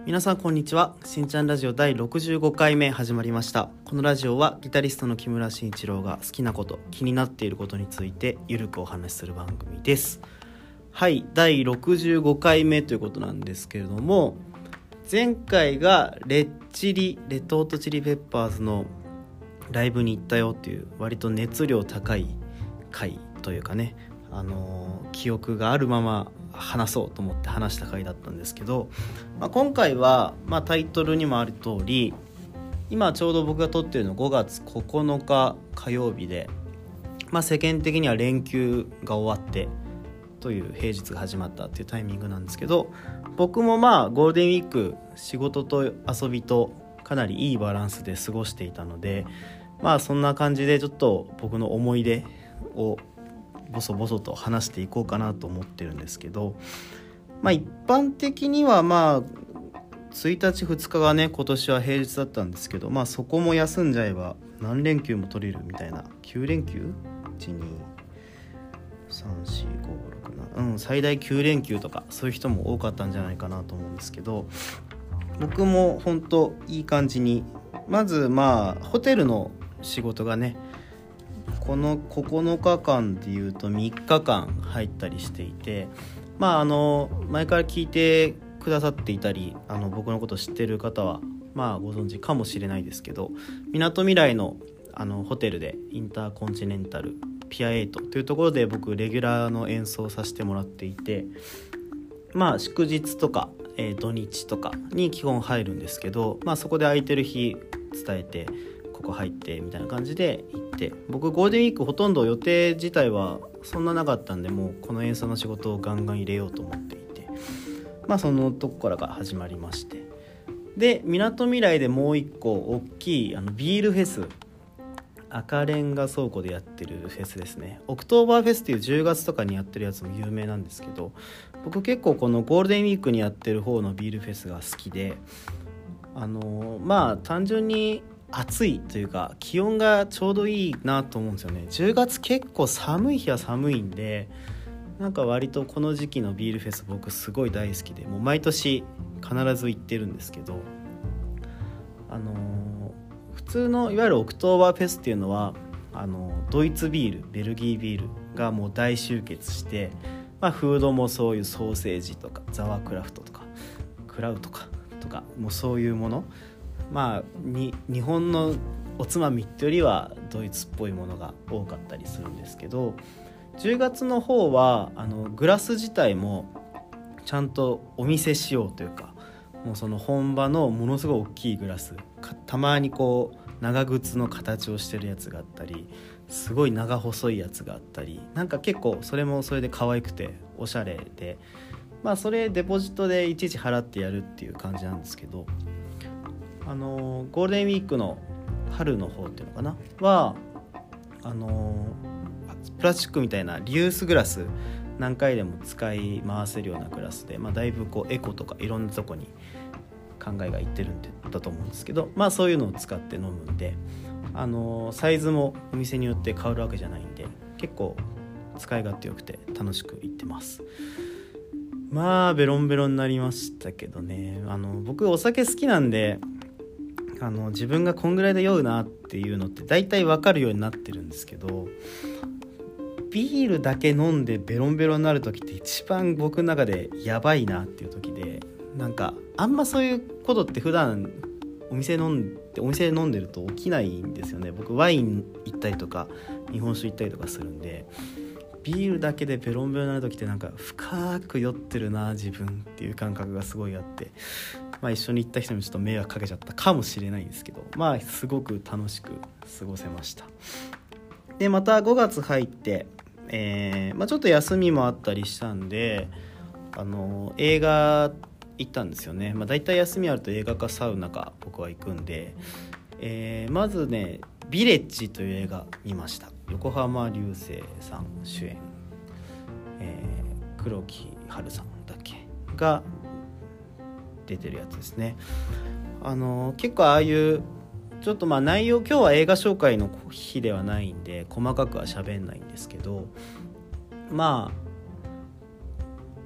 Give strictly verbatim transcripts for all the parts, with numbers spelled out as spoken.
皆さんこんにちは。しんちゃんラジオだいろくじゅうごかいめ始まりました。このラジオはギタリストの木村慎一郎が好きなこと、気になっていることについてゆるくお話しする番組です。はい、だいろくじゅうごかいめということなんですけれども、前回がレッチリレッドホットチリペッパーズのライブに行ったよっていう割と熱量高い回というかね、あのー、記憶があるまま話そうと思って話した回だったんですけど、まあ、今回は、まあ、タイトルにもある通り、今ちょうど僕が撮っているのごがつここのか火曜日で、まあ、世間的には連休が終わってという平日が始まったっていうタイミングなんですけど、僕もまあゴールデンウィーク仕事と遊びとかなりいいバランスで過ごしていたので、まあそんな感じでちょっと僕の思い出をボソボソと話していこうかなと思ってるんですけど、まあ一般的にはまあついたちふつかがね今年は平日だったんですけど、まあそこも休んじゃえば何連休も取れるみたいなきゅうれんきゅう いち、に、さん、よん、ご、ろく、なな、うん、最大きゅうれんきゅうとかそういう人も多かったんじゃないかなと思うんですけど、僕も本当いい感じに、まずまあホテルの仕事がねこのここのかかんでいうとみっかかん入ったりしていて、まああの前から聞いてくださっていたり、あの僕のこと知ってる方はまあご存知かもしれないですけど、みなとみらいのあのホテルでインターコンチネンタルピアエイトというところで僕レギュラーの演奏をさせてもらっていて、まあ祝日とか、えー、土日とかに基本入るんですけど、まあそこで空いてる日伝えてここ入ってみたいな感じで行って、僕ゴールデンウィークほとんど予定自体はそんななかったんで、もうこの演奏の仕事をガンガン入れようと思っていて、まあそのとこからが始まりまして、でみなとみらいでもう一個大きいあのビールフェス、赤レンガ倉庫でやってるフェスですね。オクトーバーフェスっていうじゅうがつとかにやってるやつも有名なんですけど、僕結構このゴールデンウィークにやってる方のビールフェスが好きで、あのまあ単純に暑いというか気温がちょうどいいなと思うんですよね。じゅうがつ結構寒い日は寒いんで、なんか割とこの時期のビールフェス僕すごい大好きで、もう毎年必ず行ってるんですけど、あの普通のいわゆるオクトーバーフェスっていうのはあのドイツビール、ベルギービールがもう大集結して、まあ、フードもそういうソーセージとかザワークラフトとかクラウとかとかもうそういうもの、まあに日本のおつまみってよりはドイツっぽいものが多かったりするんですけど、じゅうがつの方はあのグラス自体もちゃんとお見せしようというか、もうその本場のものすごい大きいグラス、たまにこう長靴の形をしてるやつがあったり、すごい長細いやつがあったり、なんか結構それもそれで可愛くておしゃれで、まあそれデポジットでいちいち払ってやるっていう感じなんですけど、あのゴールデンウィークの春の方っていうのかなはあのプラスチックみたいなリユースグラス、何回でも使い回せるようなグラスで、まあ、だいぶこうエコとかいろんなとこに考えがいってるんだと思うんですけど、まあそういうのを使って飲むんで、あのサイズもお店によって変わるわけじゃないんで、結構使い勝手よくて楽しく行ってます。まあベロンベロンになりましたけどね、あの僕お酒好きなんで、あの自分がこんぐらいで酔うなっていうのって大体分かるようになってるんですけど、ビールだけ飲んでベロンベロンになる時って一番僕の中でやばいなっていう時で、なんかあんまそういうことって普段お店飲んでお店で飲んでると起きないんですよね。僕ワイン行ったりとか日本酒行ったりとかするんで、ビールだけでベロンベロンになる時ってなんか深く酔ってるな自分っていう感覚がすごいあって、まあ一緒に行った人にちょっと迷惑かけちゃったかもしれないんですけど、まあすごく楽しく過ごせました。でまたごがつ入って、えーまあ、ちょっと休みもあったりしたんで、あの映画行ったんですよね。まあ、だいたい休みあると映画かサウナか僕は行くんで、えー、まずねビレッジという映画見ました。横浜流星さん主演、えー、黒木華さんだっけが出てるやつですね。あの結構ああいうちょっとまあ内容、今日は映画紹介の日ではないんで細かくは喋んないんですけど、まあ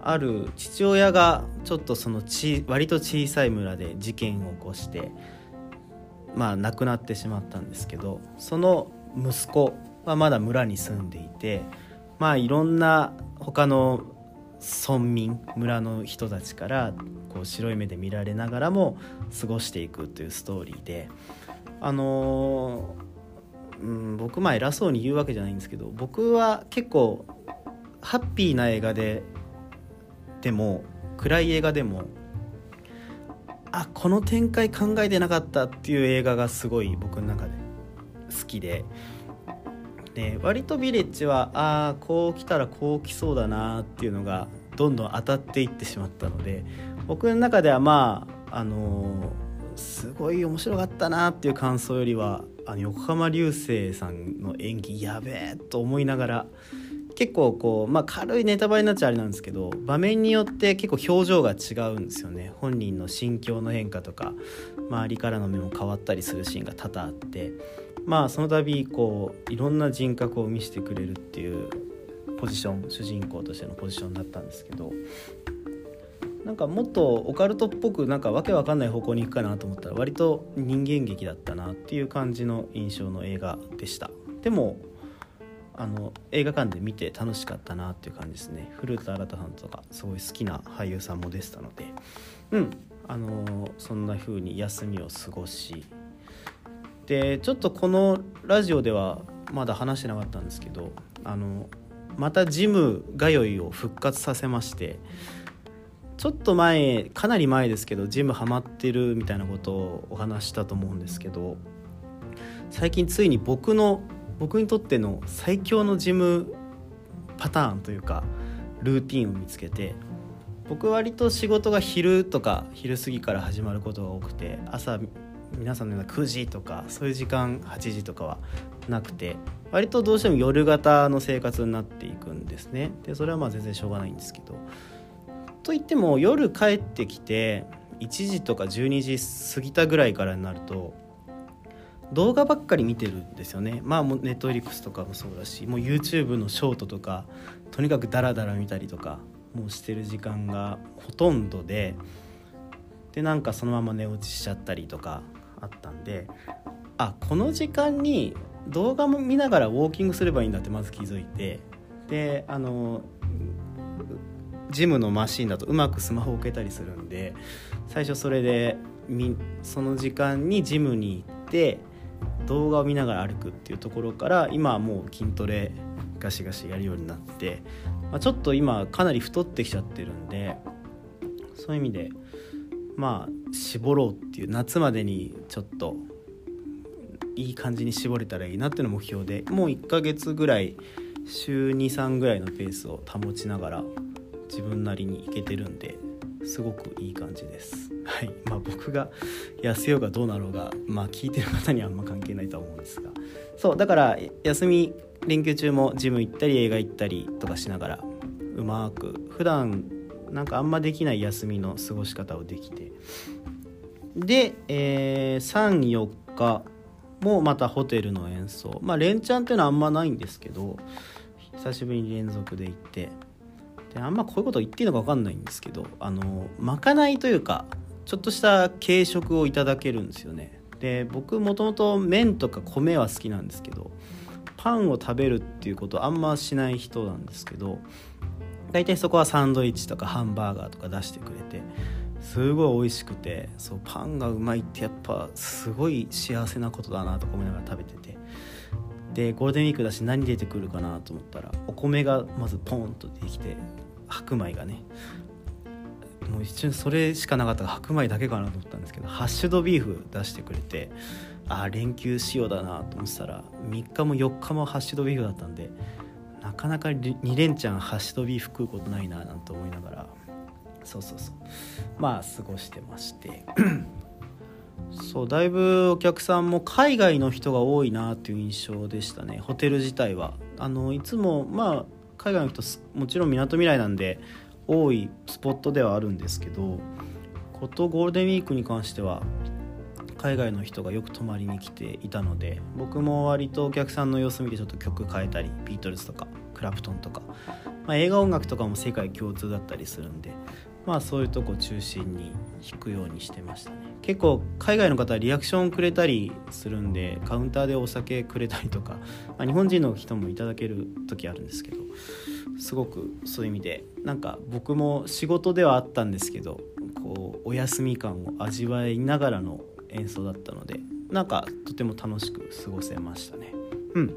ある父親がちょっとそのち割と小さい村で事件を起こしてまあ亡くなってしまったんですけど、その息子はまだ村に住んでいて、まあいろんな他の村民村の人たちからこう白い目で見られながらも過ごしていくというストーリーで、あのーうん、僕まあ偉そうに言うわけじゃないんですけど、僕は結構ハッピーな映画ででも暗い映画でもあこの展開考えてなかったっていう映画がすごい僕の中で好きで、で割とビレッジはあこう来たらこう来そうだなっていうのがどんどん当たっていってしまったので、僕の中ではまああのー、すごい面白かったなっていう感想よりはあの横浜流星さんの演技やべえと思いながら、結構こう、まあ、軽いネタバレになっちゃあれなんですけど、場面によって結構表情が違うんですよね。本人の心境の変化とか周りからの目も変わったりするシーンが多々あって、まあその度こういろんな人格を見せてくれるっていうポジション、主人公としてのポジションだったんですけど、なんかもっとオカルトっぽくなんかわけわかんない方向に行くかなと思ったら割と人間劇だったなっていう感じの印象の映画でした。でもあの映画館で見て楽しかったなっていう感じですね。古田新太さんとかすごい好きな俳優さんもでしたので、うんあのそんな風に休みを過ごし、でちょっとこのラジオではまだ話してなかったんですけど、あのまたジム通いを復活させまして、ちょっと前かなり前ですけどジムハマってるみたいなことをお話したと思うんですけど、最近ついに僕の僕にとっての最強のジムパターンというかルーティンを見つけて、僕割と仕事が昼とか昼過ぎから始まることが多くて、朝皆さんのようなくじとかそういう時間はちじとかはなくて、割とどうしても夜型の生活になっていくんですね。でそれはまあ全然しょうがないんですけど、といっても夜帰ってきていちじとかじゅうにじ過ぎたぐらいからになると動画ばっかり見てるんですよね。まあもうネットフリックスとかもそうだし、もう YouTube のショートとかとにかくダラダラ見たりとかもうしてる時間がほとんどで、でなんかそのまま寝落ちしちゃったりとかあったんで、あこの時間に動画も見ながらウォーキングすればいいんだってまず気づいて、であのジムのマシンだとうまくスマホを置けたりするんで、最初それでその時間にジムに行って動画を見ながら歩くっていうところから、今はもう筋トレガシガシやるようになって、まあ、ちょっと今かなり太ってきちゃってるんで、そういう意味でまあ絞ろうっていう、夏までにちょっといい感じに絞れたらいいなっていうのが目標で、もういっかげつぐらい週に、さんぐらいのペースを保ちながら自分なりにいけてるんで、すごくいい感じです。はい、まあ僕が痩せようがどうなろうが、まあ聞いてる方にはあんま関係ないとは思うんですが、そうだから休み連休中もジム行ったり映画行ったりとかしながら、うまく普段なんかあんまできない休みの過ごし方をできて、で、えー、さん、よっかもまたホテルの演奏、まあ連チャンっていうのはあんまないんですけど、久しぶりに連続で行って、であんまこういうこと言っていいのか分かんないんですけど、あのまかないというかちょっとした軽食をいただけるんですよね。で僕もともと麺とか米は好きなんですけど、パンを食べるっていうことあんましない人なんですけど、大体そこはサンドイッチとかハンバーガーとか出してくれて、すごい美味しくて、そうパンがうまいってやっぱすごい幸せなことだなとか思いながら食べてて、でゴールデンウィークだし何出てくるかなと思ったらお米がまずポンと出てきて、白米がね、もう一瞬それしかなかったから白米だけかなと思ったんですけど、ハッシュドビーフ出してくれて、あ連休仕様だなと思ってたらみっかもよっかもハッシュドビーフだったんで、なかなかに連チャンハッシュドビーフ食うことないななんて思いながら、そうそうそうまあ過ごしてましてそうだいぶお客さんも海外の人が多いなっていう印象でしたね。ホテル自体はあのいつもまあ海外の人もちろんみなとみらいなんで多いスポットではあるんですけど、ことゴールデンウィークに関しては海外の人がよく泊まりに来ていたので、僕も割とお客さんの様子見てちょっと曲変えたり、ビートルズとかクラプトンとか、まあ、映画音楽とかも世界共通だったりするんで、まあそういうとこ中心に弾くようにしてましたね。結構海外の方はリアクションくれたりするんで、カウンターでお酒くれたりとか、まあ、日本人の人もいただける時あるんですけど、すごくそういう意味でなんか僕も仕事ではあったんですけど、こうお休み感を味わいながらの演奏だったので、なんかとても楽しく過ごせましたね。うん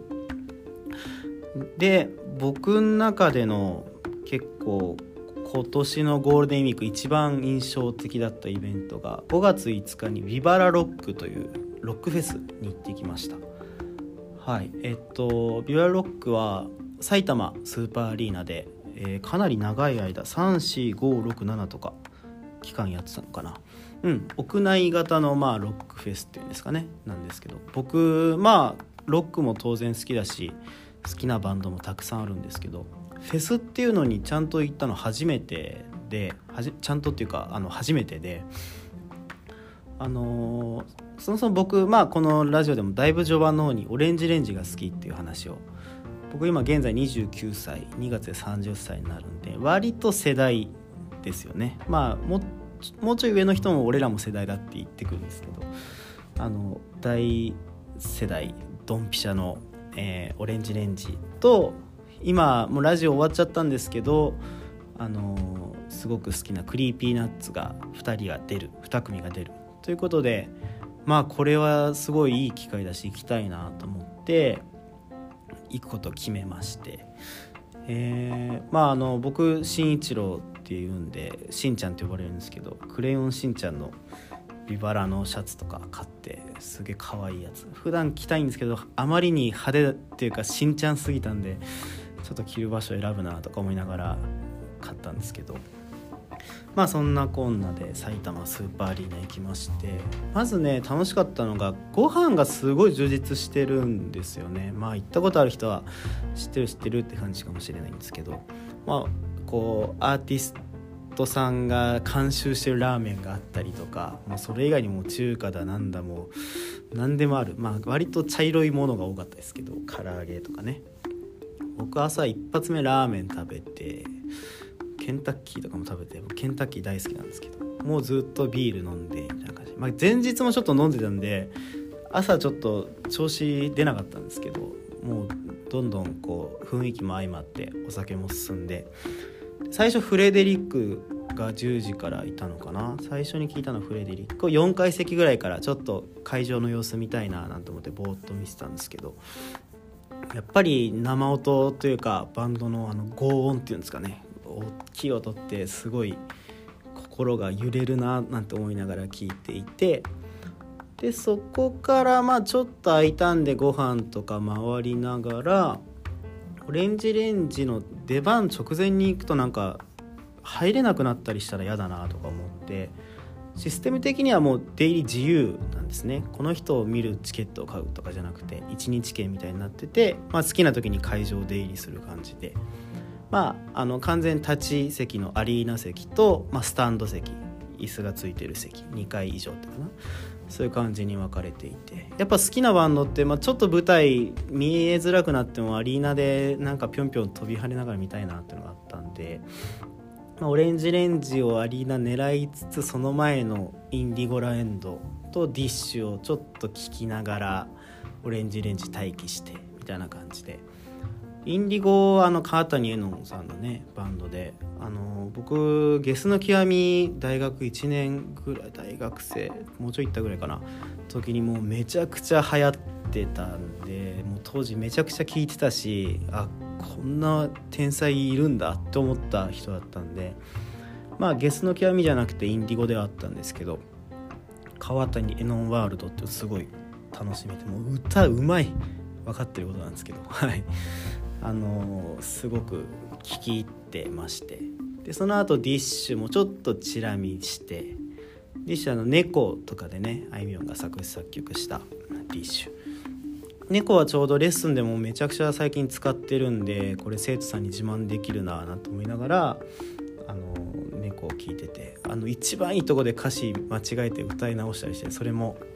で、僕の中での結構今年のゴールデンウィーク一番印象的だったイベントがごがついつかにビバラロックというロックフェスに行ってきました。はいえっとビバラロックは埼玉スーパーアリーナで、えー、かなり長い間さん、よん、ご、ろく、ななとか期間やってたのかな。うん屋内型のまあロックフェスっていうんですかね、なんですけど、僕まあロックも当然好きだし好きなバンドもたくさんあるんですけど、フェスっていうのにちゃんと行ったの初めてで、はじちゃんとっていうかあの初めてで、あのー、そもそも僕、まあ、このラジオでもだいぶ序盤の方にオレンジレンジが好きっていう話を、僕今現在にじゅうきゅうさい、にがつでさんじゅっさいになるんで割と世代ですよね。まあももうちょい上の人も俺らも世代だって言ってくるんですけど、あの大世代ドンピシャの、えー、オレンジレンジと、今もうラジオ終わっちゃったんですけど、あのー、すごく好きなクリーピーナッツがふたりが出るに組が出るということで、まあこれはすごいいい機会だし行きたいなと思って行くことを決めまして、えー、まああの僕しんいちろうっていうんでしんちゃんって呼ばれるんですけど、クレヨンしんちゃんのビバラのシャツとか買って、すげえ可愛いやつ普段着たいんですけど、あまりに派手っていうかしんちゃんすぎたんでちょっと着る場所選ぶなとか思いながら買ったんですけど、まあそんなこんなで埼玉スーパーアリーナ行きまして、まずね楽しかったのがご飯がすごい充実してるんですよね。まあ行ったことある人は知ってる知ってるって感じかもしれないんですけど、まあこうアーティストさんが監修してるラーメンがあったりとか、もうそれ以外にも中華だなんだもう何でもある、まあ割と茶色いものが多かったですけど、唐揚げとかね。僕朝一発目ラーメン食べて、ケンタッキーとかも食べて、ケンタッキー大好きなんですけど、もうずっとビール飲んでみたいな感じ、まあ、前日もちょっと飲んでたんで朝ちょっと調子出なかったんですけど、もうどんどんこう雰囲気も相まってお酒も進んで、最初フレデリックがじゅうじからいたのかな。最初に聞いたのフレデリックよんかい席ぐらいからちょっと会場の様子見たいななんて思ってぼーっと見てたんですけど、やっぱり生音というかバンドのあの轟音っていうんですかね、大きい音ってすごい心が揺れるななんて思いながら聞いていて、でそこからまあちょっと空いたんでご飯とか回りながら、オレンジレンジの出番直前に行くとなんか入れなくなったりしたら嫌だなとか思って、システム的にはもう出入り自由なんですね。この人を見るチケットを買うとかじゃなくていちにち券みたいになってて、まあ、好きな時に会場出入りする感じで、まあ、あの完全立ち席のアリーナ席と、まあ、スタンド席、椅子がついてる席にかい以上ってかな、そういう感じに分かれていて、やっぱ好きなバンドって、まあ、ちょっと舞台見えづらくなってもアリーナでなんかぴょんぴょん飛び跳ねながら見たいなっていうのがあったんで、まあ、オレンジレンジをアリーナ狙いつつ、その前のインディゴラエンドとディッシュをちょっと聴きながらオレンジレンジ待機してみたいな感じで、インディゴはあの川谷絵音さんのねバンドで、あの僕ゲスの極み大学いちねんぐらい、大学生もうちょい行ったぐらいかな時にもうめちゃくちゃ流行ってたんで、もう当時めちゃくちゃ聴いてたし、あこんな天才いるんだって思った人だったんで、まあゲスの極みじゃなくてインディゴではあったんですけど、川谷絵音ワールドってすごい楽しめて、もう歌うまい分かってることなんですけど、はいあのー、すごく聴き入ってまして、でその後ディッシュもちょっとチラ見して、ディッシュあの猫とかでねあいみょんが作詞作曲したディッシュ、猫はちょうどレッスンでもめちゃくちゃ最近使ってるんで、これ生徒さんに自慢できるななんて思いながらあの猫を聴いてて、あの一番いいとこで歌詞間違えて歌い直したりして、それも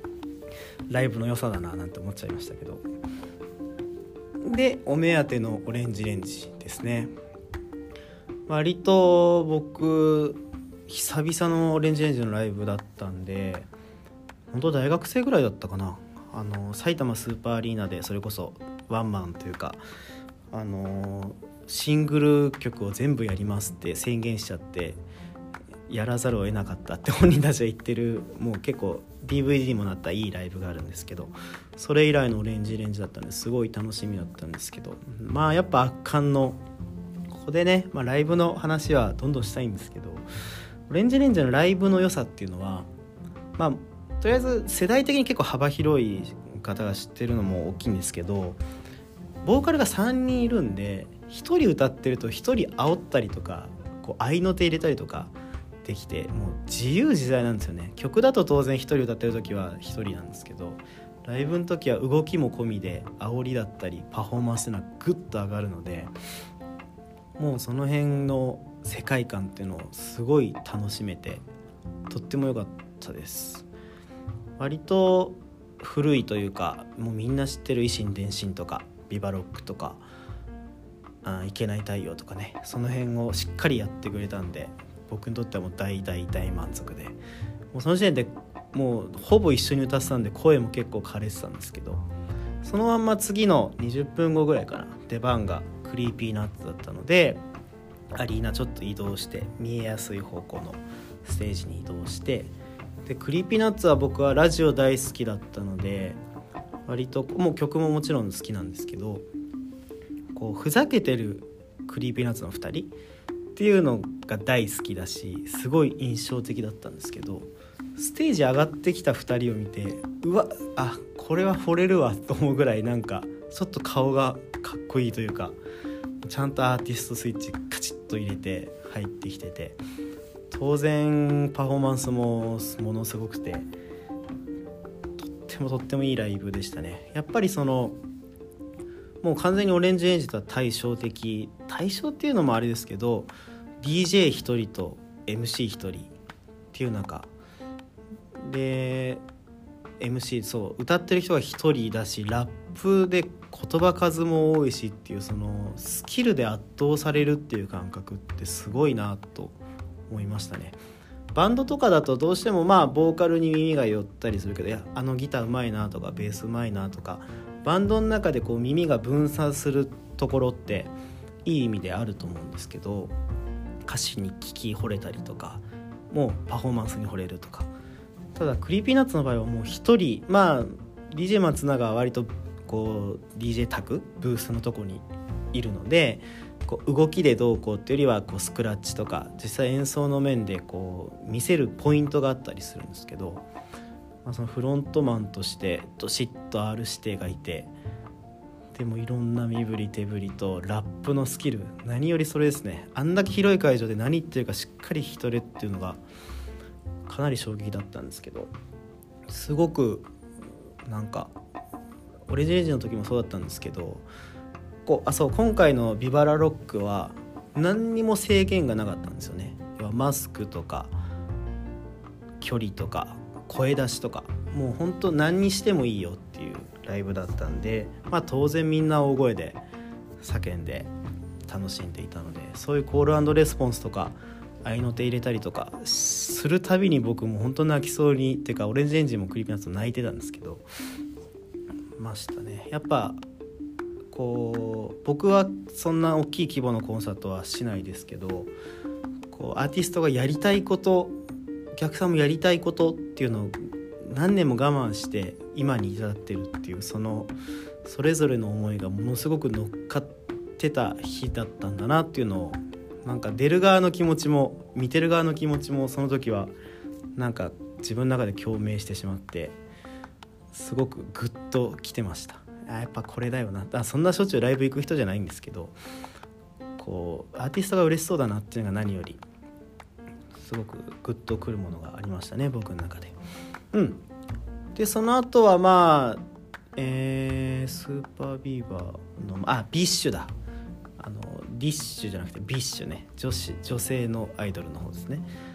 ライブの良さだななんて思っちゃいましたけど、でお目当てのオレンジレンジですね。割と僕久々のオレンジレンジのライブだったんで、本当大学生ぐらいだったかな。あの埼玉スーパーアリーナでそれこそワンマンというか、あのシングル曲を全部やりますって宣言しちゃってやらざるを得なかったって本人たちは言ってる、もう結構 ディーブイディー にもなったいいライブがあるんですけど、それ以来のオレンジレンジだったんですごい楽しみだったんですけど、まあやっぱ圧巻の、ここでね、まあ、ライブの話はどんどんしたいんですけど、オレンジレンジのライブの良さっていうのは、まあとりあえず世代的に結構幅広い方が知ってるのも大きいんですけど、ボーカルがさんにんいるんで、ひとり歌ってるとひとり煽ったりとか、こう合いの手入れたりとかできて、もう自由自在なんですよね。曲だと当然ひとり歌ってる時はひとりなんですけど、ライブの時は動きも込みで煽りだったりパフォーマンスっていうのはグッと上がるので、もうその辺の世界観っていうのをすごい楽しめて、とっても良かったです。割と古いというか、もうみんな知ってる維新伝心とかビバロックとか、あいけない太陽とかね、その辺をしっかりやってくれたんで、僕にとってはもう大大大満足で、もうその時点でもうほぼ一緒に歌ってたんで声も結構枯れてたんですけど、そのまんま次のにじゅっぷんごぐらいかな、出番がクリーピーナッツだったので、アリーナちょっと移動して見えやすい方向のステージに移動して、でクリーピーナッツは僕はラジオ大好きだったので、割ともう曲ももちろん好きなんですけど、こうふざけてるクリーピーナッツのふたりっていうのが大好きだし、すごい印象的だったんですけど、ステージ上がってきたふたりを見て、うわ、あ、これは惚れるわと思うぐらい、なんかちょっと顔がかっこいいというか、ちゃんとアーティストスイッチカチッと入れて入ってきてて、当然パフォーマンスもものすごくて、とってもとってもいいライブでしたね。やっぱりそのもう完全にオレンジレンジとは対照的、対照っていうのもあれですけど、 ディージェーひとり と エムシーひとり っていう中で、 エムシー そう歌ってる人がひとりだし、ラップで言葉数も多いしっていう、そのスキルで圧倒されるっていう感覚ってすごいなと思いましたね。バンドとかだとどうしてもまあボーカルに耳が寄ったりするけど、いやあのギターうまいなとかベースうまいなとか、バンドの中でこう耳が分散するところっていい意味であると思うんですけど、歌詞に聞き惚れたりとか、もうパフォーマンスに惚れるとか。ただクリーピーナッツの場合はもう一人、まあ ディージェー 松永は割とこう ディージェー タクブースのとこにいるので、こう動きでどうこうっていうよりはこうスクラッチとか実際演奏の面でこう見せるポイントがあったりするんですけど、まあ、そのフロントマンとしてどしっと R 指定がいて、でもいろんな身振り手振りとラップのスキル、何よりそれですね。あんだけ広い会場で何言ってるかしっかり聞き取れっていうのがかなり衝撃だったんですけど、すごくなんかオレンジレンジの時もそうだったんですけど、こうあそう今回のビバラロックは何にも制限がなかったんですよね。要はマスクとか距離とか声出しとか、もう本当何にしてもいいよっていうライブだったんで、まあ当然みんな大声で叫んで楽しんでいたので、そういうコール&レスポンスとか合いの手入れたりとかするたびに僕も本当泣きそうに、っていうかオレンジレンジもクリーピーナッツも泣いてたんですけどましたね。やっぱこう僕はそんな大きい規模のコンサートはしないですけど、こうアーティストがやりたいこと、お客さんもやりたいことっていうのを何年も我慢して今に至ってるっていう、そのそれぞれの思いがものすごく乗っかってた日だったんだなっていうのを、なんか出る側の気持ちも見てる側の気持ちもその時はなんか自分の中で共鳴してしまって、すごくグッと来てました。あ、やっぱこれだよな。あ、そんなしょっちゅうライブ行く人じゃないんですけど、こうアーティストが嬉しそうだなっていうのが何よりすごくグッとくるものがありましたね、僕の中で。うん。でその後はまあ、えー、スーパービーバーのあビッシュだ。あのディッシュじゃなくてビッシュね、女子女性のアイドルの方ですね。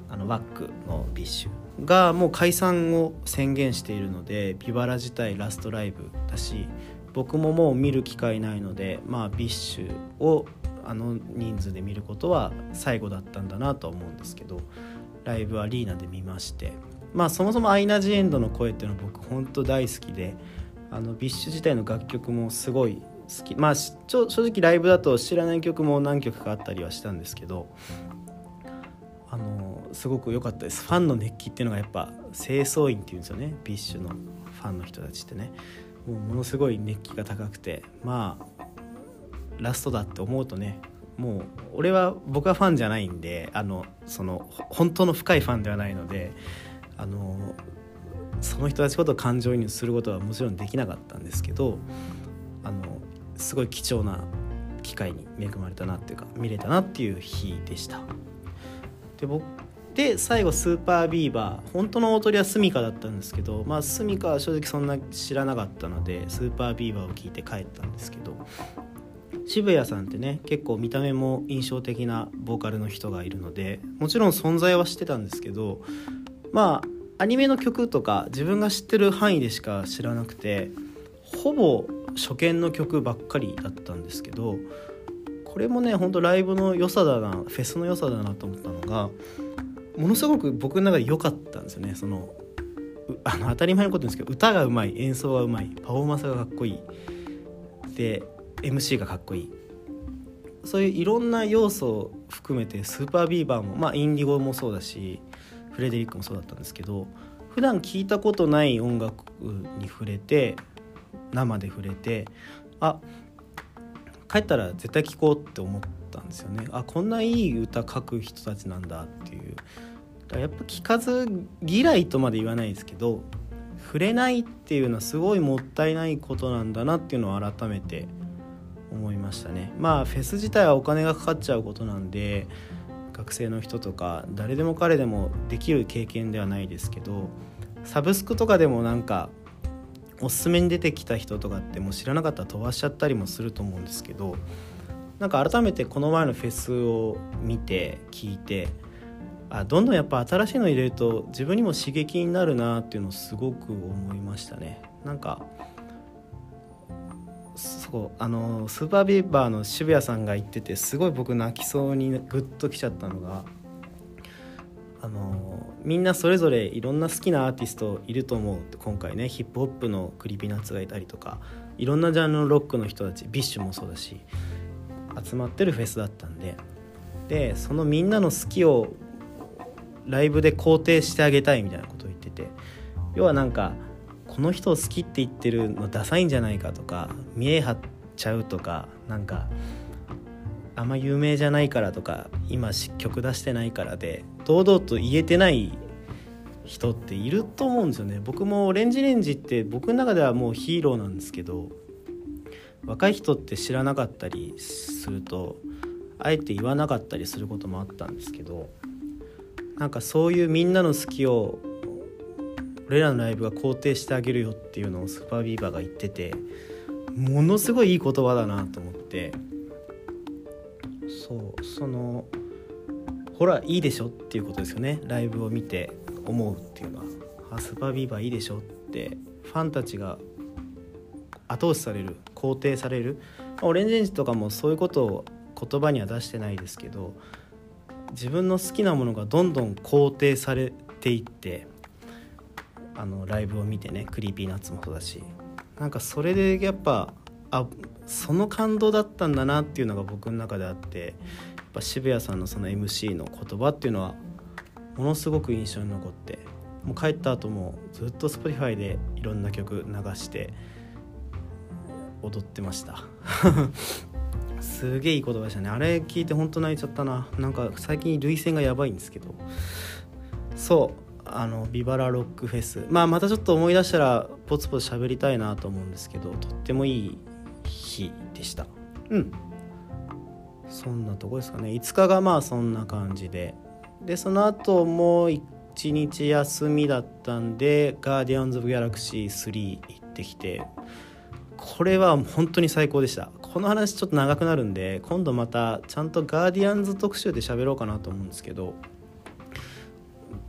あのワックのビッシュがもう解散を宣言しているので、ビバラ自体ラストライブだし、僕ももう見る機会ないので、まあビッシュをあの人数で見ることは最後だったんだなとは思うんですけど、ライブアリーナで見まして、まあそもそもアイナ・ジ・エンドの声っていうのは僕本当大好きで、あのビッシュ自体の楽曲もすごい好き。まあ正直ライブだと知らない曲も何曲かあったりはしたんですけど、あのすごく良かったです。ファンの熱気っていうのがやっぱ清掃員っていうんですよね、ビッシュのファンの人たちってね。もうものすごい熱気が高くて、まあラストだって思うとね、もう俺は僕はファンじゃないんで、あのその本当の深いファンではないので、あのその人たちことを感情移入することはもちろんできなかったんですけど、あのすごい貴重な機会に恵まれたなっていうか、見れたなっていう日でした。で僕で最後スーパービーバー、本当の大トリはスミカだったんですけど、まあスミカは正直そんな知らなかったのでスーパービーバーを聞いて帰ったんですけど、渋谷さんってね結構見た目も印象的なボーカルの人がいるので、もちろん存在は知ってたんですけど、まあアニメの曲とか自分が知ってる範囲でしか知らなくて、ほぼ初見の曲ばっかりだったんですけど、これもね本当ライブの良さだな、フェスの良さだなと思ったのが、ものすごく僕の中で良かったんですよね。そのあの当たり前のことですけど、歌がうまい、演奏がうまい、パフォーマンスがかっこいいで エムシー がかっこいい、そういういろんな要素を含めてスーパービーバーも、まあインディゴもそうだしフレデリックもそうだったんですけど、普段聴いたことない音楽に触れて、生で触れて、あ帰ったら絶対聴こうって思ったんですよね。あこんないい歌書く人たちなんだっていう。だからやっぱ聴かず嫌いとまで言わないですけど、触れないっていうのはすごいもったいないことなんだなっていうのを改めて思いましたね。まあフェス自体はお金がかかっちゃうことなんで、学生の人とか誰でも彼でもできる経験ではないですけど、サブスクとかでもなんかおすすめに出てきた人とかってもう知らなかったら飛ばしちゃったりもすると思うんですけど、なんか改めてこの前のフェスを見て聞いて、あどんどんやっぱ新しいの入れると自分にも刺激になるなっていうのをすごく思いましたね。なんかそうあのスーパービーバーの渋谷さんが言ってて、すごい僕泣きそうにグッときちゃったのが、あのみんなそれぞれいろんな好きなアーティストいると思う。今回ねヒップホップのクリーピーナッツがいたりとか、いろんなジャンルのロックの人たち、ビッシュもそうだし集まってるフェスだったんで、でそのみんなの好きをライブで肯定してあげたいみたいなことを言ってて、要はなんかこの人を好きって言ってるのダサいんじゃないかとか、見え張っちゃうとか、なんかあんま有名じゃないからとか、今曲出してないからで堂々と言えてない人っていると思うんですよね。僕もオレンジレンジって僕の中ではもうヒーローなんですけど、若い人って知らなかったりするとあえて言わなかったりすることもあったんですけど、なんかそういうみんなの好きを俺らのライブが肯定してあげるよっていうのをスーパービーバーが言ってて、ものすごいいい言葉だなと思って、そうそのほらいいでしょっていうことですよね。ライブを見て思うっていうのは、あスーパービーバーいいでしょってファンたちが後押しされる、肯定される。オレンジレンジとかもそういうことを言葉には出してないですけど、自分の好きなものがどんどん肯定されていって、あのライブを見てね、クリーピーナッツもそうだし、なんかそれでやっぱあその感動だったんだなっていうのが僕の中であって、やっぱ渋谷さんのその エムシー の言葉っていうのはものすごく印象に残って、もう帰った後もずっと Spotify でいろんな曲流して踊ってましたすげえいい言葉でしたね。あれ聞いて本当泣いちゃったな。なんか最近涙腺がやばいんですけど、そうあのビバラロックフェス、まあまたちょっと思い出したらポツポツ喋りたいなと思うんですけど、とってもいい日でした。うんそんなとこですかね。いつかがまあそんな感じで、でその後もういちにち休みだったんでガーディアンズ・オブ・ギャラクシースリー行ってきて、これは本当に最高でした。この話ちょっと長くなるんで今度またちゃんとガーディアンズ特集で喋ろうかなと思うんですけど、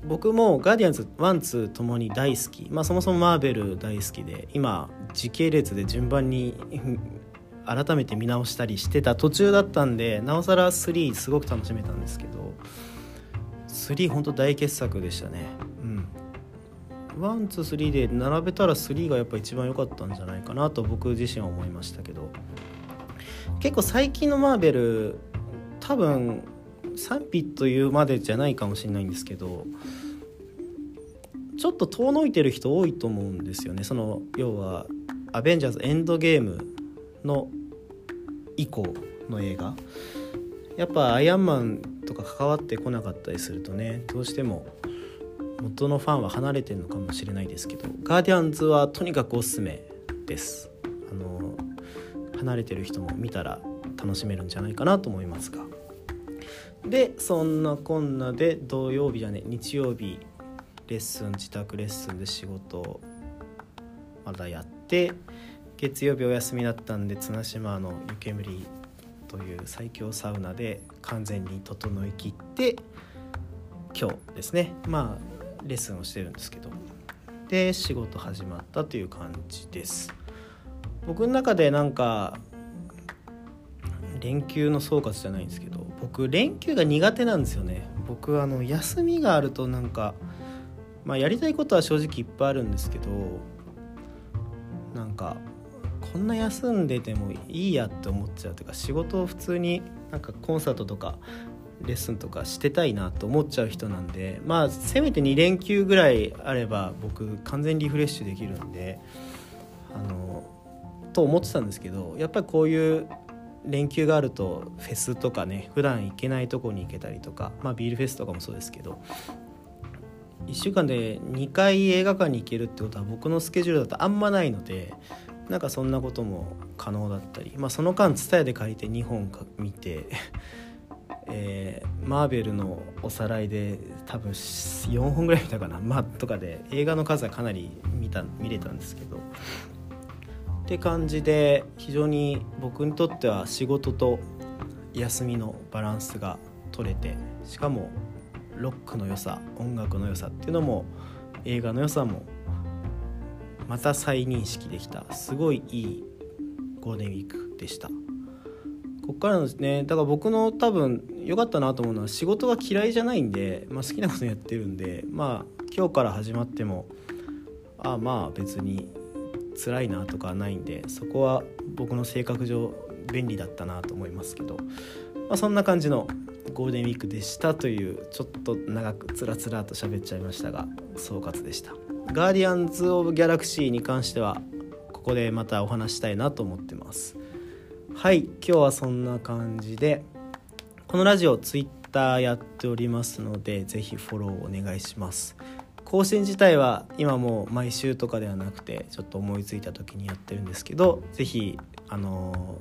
僕もガーディアンズワンツーともに大好き、まあ、そもそもマーベル大好きで今時系列で順番に改めて見直したりしてた途中だったんで、なおさらスリーすごく楽しめたんですけど、スリー本当大傑作でしたね。うんワン、ツー、スリーで並べたらスリーがやっぱ一番良かったんじゃないかなと僕自身は思いましたけど、結構最近のマーベル多分賛否というまでじゃないかもしれないんですけど、ちょっと遠のいてる人多いと思うんですよね。その要はアベンジャーズエンドゲームの以降の映画、やっぱアイアンマンとか関わってこなかったりするとね、どうしても元のファンは離れてるのかもしれないですけど、ガーディアンズはとにかくおすすめです。あの離れてる人も見たら楽しめるんじゃないかなと思いますが、でそんなこんなで土曜日じゃね日曜日レッスン自宅レッスンで仕事まだやって、月曜日お休みだったんで綱島の湯煙という最強サウナで完全に整いきって今日ですね、まあレッスンをしてるんですけど、で仕事始まったという感じです。僕の中でなんか連休の総括じゃないんですけど、僕連休が苦手なんですよね。僕あの休みがあるとなんか、まあ、やりたいことは正直いっぱいあるんですけど、なんかこんな休んでてもいいやって思っちゃうというか、仕事を普通になんかコンサートとかレッスンとかしてたいなと思っちゃう人なんで、まあせめてに連休ぐらいあれば僕完全リフレッシュできるんで、あのと思ってたんですけど、やっぱりこういう連休があるとフェスとかね、普段行けないとこに行けたりとか、まあビールフェスとかもそうですけど、いっしゅうかんでにかい映画館に行けるってことは僕のスケジュールだとあんまないので、なんかそんなことも可能だったり、まあその間TSUTAYAで借りてにほん見てえー、マーベルのおさらいで多分よんほんぐらい見たかな、まあ、とかで映画の数はかなり見た見れたんですけどって感じで、非常に僕にとっては仕事と休みのバランスが取れて、しかもロックの良さ、音楽の良さっていうのも映画の良さもまた再認識できた、すごいいいゴールデンウィークでした。こっからのですね、だから僕の多分良かったなと思うのは、仕事が嫌いじゃないんで、まあ、好きなことやってるんで、まあ今日から始まってもああまあ別に辛いなとかはないんで、そこは僕の性格上便利だったなと思いますけど、まあ、そんな感じのゴールデンウィークでしたという、ちょっと長くつらつらと喋っちゃいましたが総括でした。ガーディアンズ・オブ・ギャラクシーに関してはここでまたお話したいなと思ってます。はい、今日はそんな感じで、このラジオツイッターやっておりますので、ぜひフォローお願いします。更新自体は今もう毎週とかではなくて、ちょっと思いついた時にやってるんですけど、ぜひあの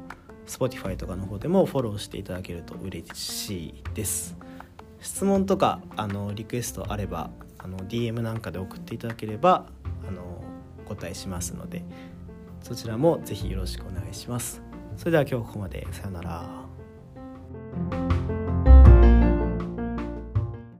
Spotify とかの方でもフォローしていただけると嬉しいです。質問とかあのリクエストあれば、あの ディーエム なんかで送っていただければあのお答えしますので、そちらもぜひよろしくお願いします。それでは今日ここまで。さよなら。